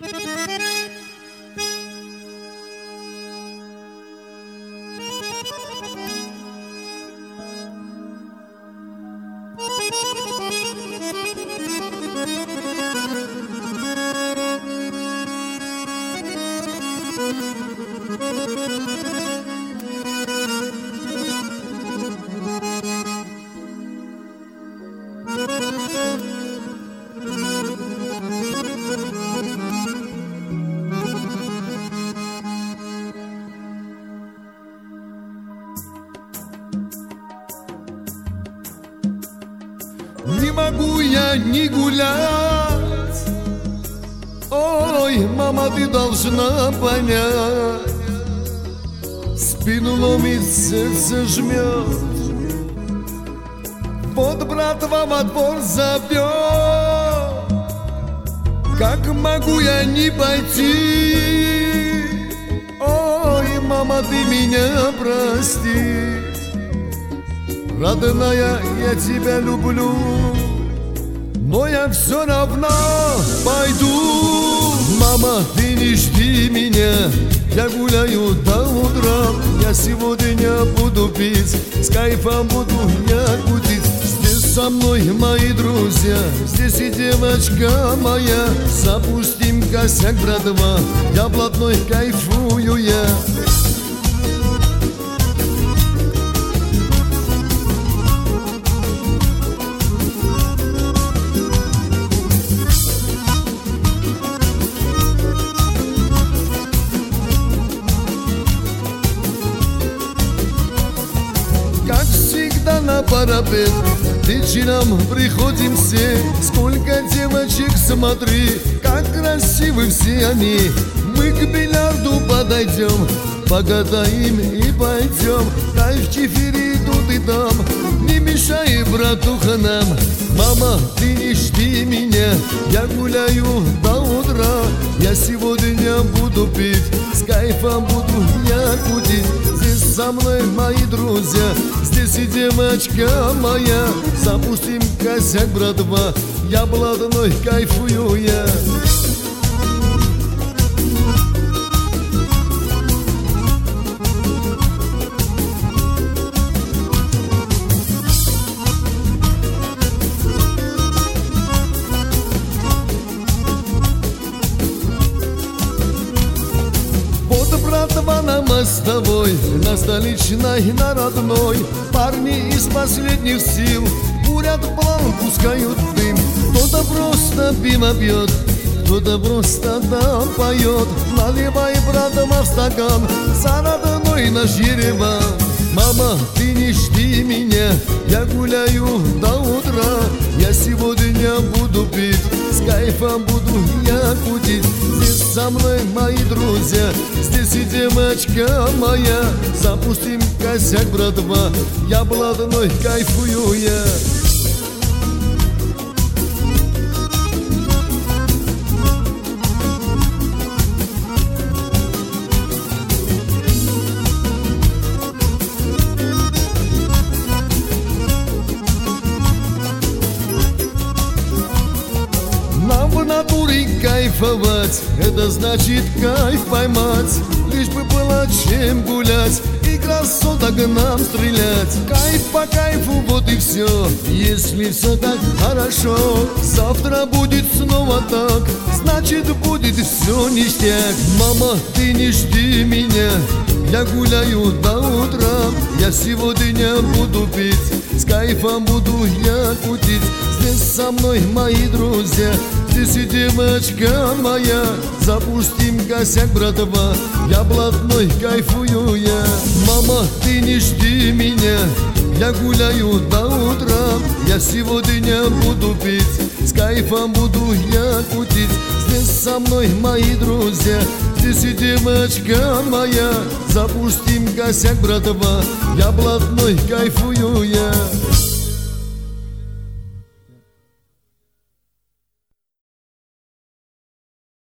Не могу я не гулять. Ой, мама, ты должна понять. Спину ломит, сердце жмет. Вот брат вам отбор зовет. Как могу я не пойти? Ой, мама, ты меня прости. Родная, я тебя люблю, но я все равно пойду. Мама, ты не жди меня, я гуляю до утра. Я сегодня буду пить, с кайфом буду я кутить. Здесь со мной мои друзья, здесь и девочка моя. Запустим косяк, братва, я блатной, кайфую я. На парапет вечером приходим все. Сколько девочек, смотри, как красивы все они. Мы к бильярду подойдем, погадаем и пойдем. Кайф чифири тут и там, не мешай, братуха, нам. Мама, ты не жди меня, я гуляю до утра. Я сегодня буду пить, с кайфом буду я кутить. Здесь со мной мои друзья, здесь и девочка моя. Запустим косяк, братва, я блатной, кайфую я. Братва на мостовой, на столичной, на родной. Парни из последних сил курят план, пускают дым. Кто-то просто пиво пьет, кто-то просто там поет. Наливай, братва, в стакан за родной наш Ереван. Мама, ты не жди меня, я гуляю до утра. Я сегодня буду пить, с кайфом буду я кутить. Здесь со мной мои друзья, здесь и девочка моя. Запустим косяк, братва, я блатной, кайфую я. В натуре кайфовать, это значит кайф поймать. Лишь бы было чем гулять и красоток нам стрелять. Кайф по кайфу, вот и все, если все так хорошо. Завтра будет снова так, значит будет все ништяк. Мама, ты не жди меня, я гуляю до утра. Я сегодня буду пить, с кайфом буду я кутить. Здесь со мной мои друзья, здесь и девочка моя. Запустим косяк, братва, я блатной, кайфую я. Мама, ты не жди меня, я гуляю до утра. Я сегодня буду пить, с кайфом буду я кутить. Здесь со мной мои друзья, здесь и девочка моя. Запустим косяк, братва, я блатной, кайфую я.